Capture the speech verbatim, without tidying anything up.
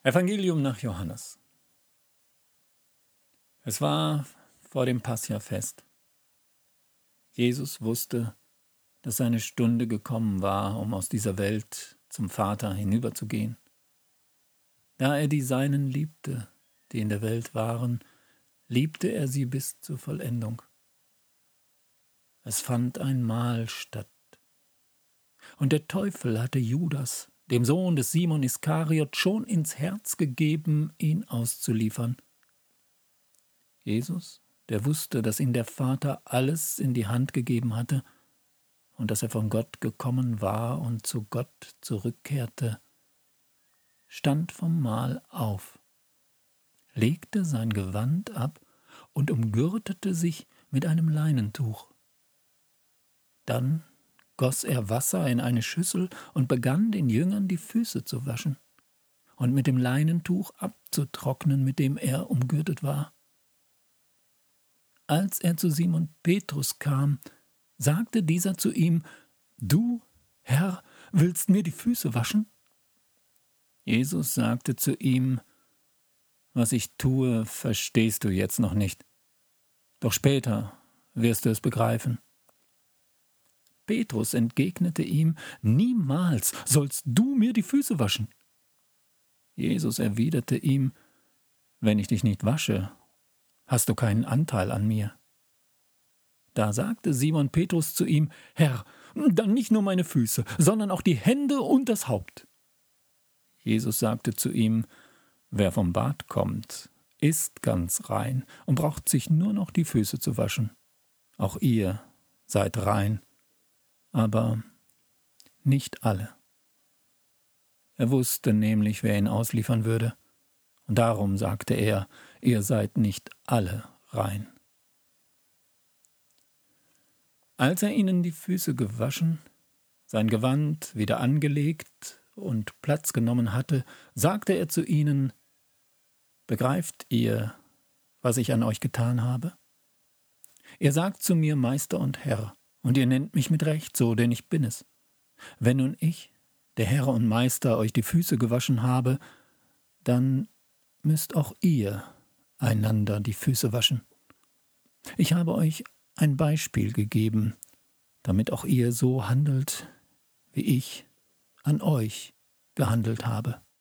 Evangelium nach Johannes. Es war vor dem Passchafest. Jesus wusste, dass seine Stunde gekommen war, um aus dieser Welt zum Vater hinüberzugehen. Da er die Seinen liebte, die in der Welt waren, liebte er sie bis zur Vollendung. Es fand ein Mahl statt. Und der Teufel hatte Judas, dem Sohn des Simon Iskariot, schon ins Herz gegeben, ihn auszuliefern. Jesus, der wusste, dass ihm der Vater alles in die Hand gegeben hatte und dass er von Gott gekommen war und zu Gott zurückkehrte, stand vom Mahl auf, legte sein Gewand ab und umgürtete sich mit einem Leinentuch. Dann goss er Wasser in eine Schüssel und begann den Jüngern die Füße zu waschen und mit dem Leinentuch abzutrocknen, mit dem er umgürtet war. Als er zu Simon Petrus kam, sagte dieser zu ihm: »Du, Herr, willst mir die Füße waschen?« Jesus sagte zu ihm: »Was ich tue, verstehst du jetzt noch nicht. Doch später wirst du es begreifen.« Petrus entgegnete ihm: »Niemals sollst du mir die Füße waschen.« Jesus erwiderte ihm: »Wenn ich dich nicht wasche, hast du keinen Anteil an mir.« Da sagte Simon Petrus zu ihm: »Herr, dann nicht nur meine Füße, sondern auch die Hände und das Haupt.« Jesus sagte zu ihm: »Wer vom Bad kommt, ist ganz rein und braucht sich nur noch die Füße zu waschen. Auch ihr seid rein, aber nicht alle.« Er wusste nämlich, wer ihn ausliefern würde, und darum sagte er: »Ihr seid nicht alle rein.« Als er ihnen die Füße gewaschen, sein Gewand wieder angelegt und Platz genommen hatte, sagte er zu ihnen: »Begreift ihr, was ich an euch getan habe? Ihr sagt zu mir Meister und Herr, und ihr nennt mich mit Recht so, denn ich bin es. Wenn nun ich, der Herr und Meister, euch die Füße gewaschen habe, dann müsst auch ihr einander die Füße waschen. Ich habe euch ein Beispiel gegeben, damit auch ihr so handelt, wie ich an euch gehandelt habe.«